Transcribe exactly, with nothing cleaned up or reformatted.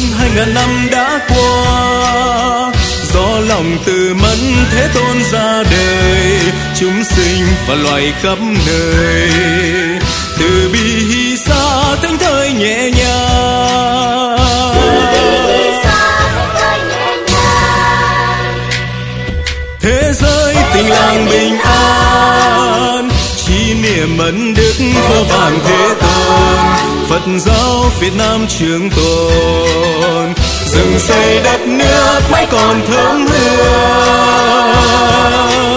hai ngàn năm đã qua, do lòng từ mẫn Thế Tôn ra đời, chúng sinh và loài khắp nơi từ bi hy xa thánh thơi nhẹ nhàng. Thế giới tình làng bình an, chi niệm ân đức vô vàn Thế Tôn. Phật giáo Việt Nam trường tồn, dựng xây đất nước mãi còn thơm hương.